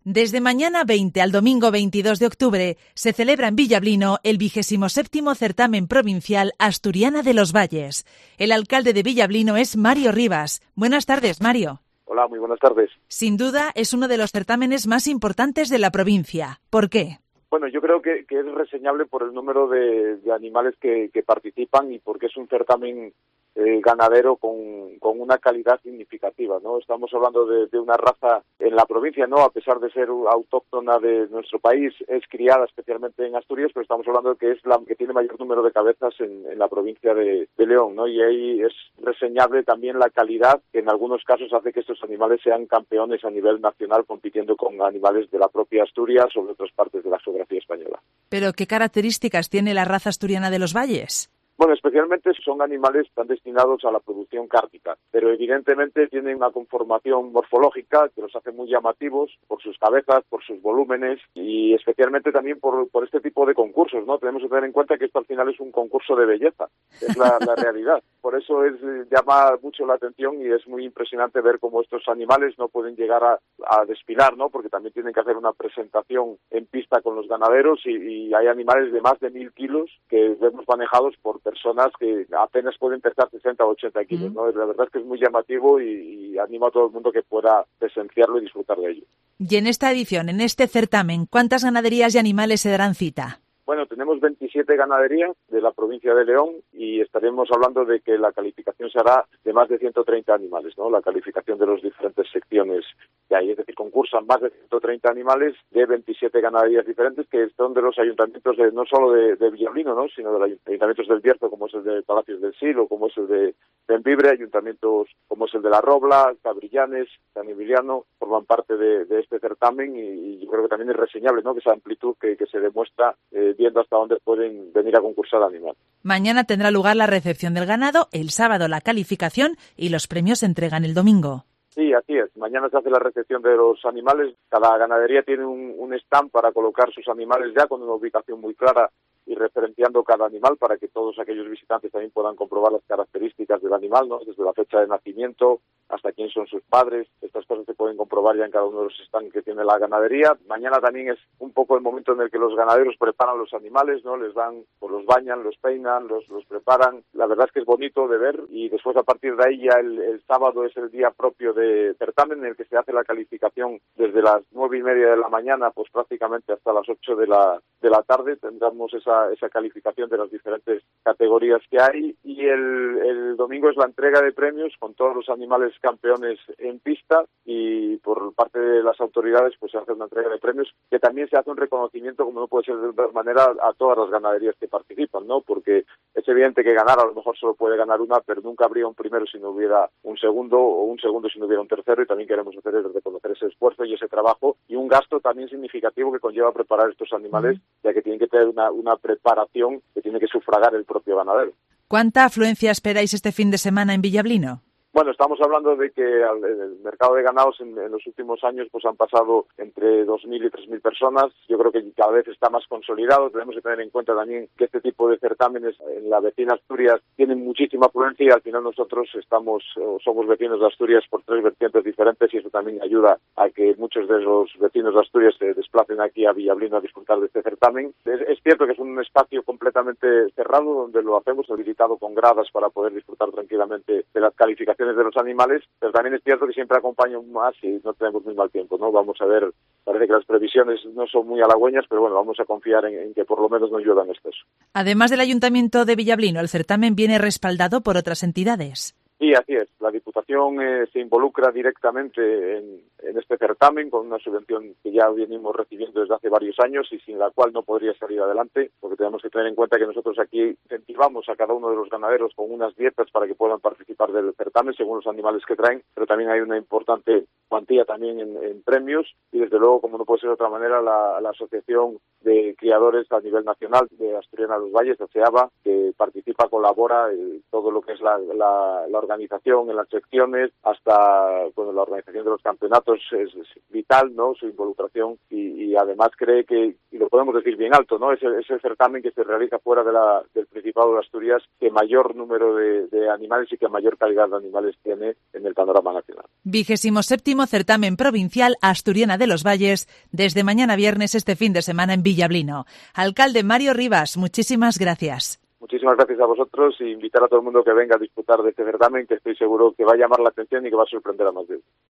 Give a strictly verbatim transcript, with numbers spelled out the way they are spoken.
Desde mañana veinte al domingo veintidós de octubre se celebra en Villablino el vigésimo séptimo certamen provincial Asturiana de los Valles. El alcalde de Villablino es Mario Rivas. Buenas tardes, Mario. Hola, muy buenas tardes. Sin duda es uno de los certámenes más importantes de la provincia. ¿Por qué? Bueno, yo creo que, que es reseñable por el número de, de animales que, que participan y porque es un certamen eh, ganadero con, con una calidad significativa, ¿no? Estamos hablando de, de una raza en la provincia, ¿no? A pesar de ser autóctona de nuestro país, es criada especialmente en Asturias, pero estamos hablando de que es la que tiene mayor número de cabezas en, en la provincia de, de León, ¿no? Y ahí es reseñable también la calidad que en algunos casos hace que estos animales sean campeones a nivel nacional, compitiendo con animales de la propia Asturias o de otras partes de la geografía española. ¿Pero qué características tiene la raza asturiana de los Valles? Bueno, especialmente son animales que están destinados a la producción cárnica, pero evidentemente tienen una conformación morfológica que los hace muy llamativos por sus cabezas, por sus volúmenes y especialmente también por, por este tipo de concursos, ¿no? Tenemos que tener en cuenta que esto al final es un concurso de belleza, es la, la realidad. Por eso es llama mucho la atención y es muy impresionante ver cómo estos animales no pueden llegar a, a desfilar, ¿no? Porque también tienen que hacer una presentación en pista con los ganaderos y, y hay animales de más de mil kilos que vemos manejados por personas que apenas pueden pesar sesenta o ochenta kilos, ¿no? La verdad es que es muy llamativo y, y animo a todo el mundo que pueda presenciarlo y disfrutar de ello. Y en esta edición, en este certamen, ¿cuántas ganaderías y animales se darán cita? Bueno, tenemos veintisiete ganaderías de la provincia de León y estaremos hablando de que la calificación se hará de más de ciento treinta animales, ¿no? La calificación de las diferentes secciones que hay, es decir, concursan más de ciento treinta animales de veintisiete ganaderías diferentes que son de los ayuntamientos de no solo de, de Villablino, ¿no? Sino de los ayuntamientos del Bierzo, como es el de Palacios del Sil, como es el de Bembibre, ayuntamientos como es el de La Robla, Cabrillanes, San Emiliano, forman parte de, de este certamen y, y yo creo que también es reseñable, ¿no? Que esa amplitud que, que se demuestra eh, viendo hasta dónde pueden venir a concursar animales. Mañana tendrá lugar la recepción del ganado, el sábado la calificación y los premios se entregan el domingo. Sí, así es. Mañana se hace la recepción de los animales. Cada ganadería tiene un, un stand para colocar sus animales ya con una ubicación muy clara y referenciando cada animal para que todos aquellos visitantes también puedan comprobar las características del animal, ¿no? Desde la fecha de nacimiento hasta quién son sus padres. Estas cosas se pueden comprobar ya en cada uno de los stands que tiene la ganadería. Mañana también es un poco el momento en el que los ganaderos preparan los animales, ¿no? Les dan, pues los bañan, los peinan, los, los preparan. La verdad es que es bonito de ver y después a partir de ahí ya el, el sábado es el día propio de certamen en el que se hace la calificación desde las nueve y media de la mañana, pues prácticamente hasta las ocho de la, de la tarde. Tendremos esa esa calificación de las diferentes categorías que hay y el, el domingo es la entrega de premios con todos los animales campeones en pista y por parte de las autoridades pues se hace una entrega de premios que también se hace un reconocimiento, como no puede ser de otra manera, a todas las ganaderías que participan, ¿no? Porque es evidente que ganar a lo mejor solo puede ganar una, pero nunca habría un primero si no hubiera un segundo o un segundo si no hubiera un tercero y también queremos hacer es reconocer ese esfuerzo y ese trabajo y un gasto también significativo que conlleva preparar estos animales, ya que tienen que tener una, una preparación que tiene que sufragar el propio ganadero. ¿Cuánta afluencia esperáis este fin de semana en Villablino? Bueno, estamos hablando de que el mercado de ganados en, en los últimos años pues han pasado entre dos mil y tres mil personas. Yo creo que cada vez está más consolidado. Tenemos que tener en cuenta también que este tipo de certámenes en la vecina Asturias tienen muchísima afluencia y al final nosotros estamos somos vecinos de Asturias por tres vertientes diferentes y eso también ayuda a que muchos de los vecinos de Asturias se desplacen aquí a Villablino a disfrutar de este certamen. Es, es cierto que es un espacio completamente cerrado donde lo hacemos habilitado con gradas para poder disfrutar tranquilamente de las calificaciones de los animales, pero también es cierto que siempre acompaña más y no tenemos muy mal tiempo, ¿no? Vamos a ver, parece que las previsiones no son muy halagüeñas, pero bueno, vamos a confiar en, en que por lo menos no llueva en exceso. Además del Ayuntamiento de Villablino, el certamen viene respaldado por otras entidades. Sí, así es. La Diputación eh, se involucra directamente en, en este certamen con una subvención que ya venimos recibiendo desde hace varios años y sin la cual no podría salir adelante, porque tenemos que tener en cuenta que nosotros aquí incentivamos a cada uno de los ganaderos con unas dietas para que puedan participar del certamen según los animales que traen, pero también hay una importante cuantía también en, en premios y desde luego, como no puede ser de otra manera, la, la Asociación de Criadores a nivel nacional de Asturiana de los Valles, la ASEAVA, que participa, colabora en todo lo que es la, la, la organización en las secciones hasta bueno, la organización de los campeonatos esto es, es, es vital, ¿no?, su involucración, y, y además cree que, y lo podemos decir bien alto, ¿no?, es el, es el certamen que se realiza fuera de la, del Principado de Asturias que mayor número de, de animales y que mayor calidad de animales tiene en el panorama nacional. Vigésimo séptimo certamen provincial Asturiana de los Valles, desde mañana viernes este fin de semana en Villablino. Alcalde Mario Rivas, muchísimas gracias. Muchísimas gracias a vosotros y invitar a todo el mundo que venga a disfrutar de este certamen, que estoy seguro que va a llamar la atención y que va a sorprender a más de uno.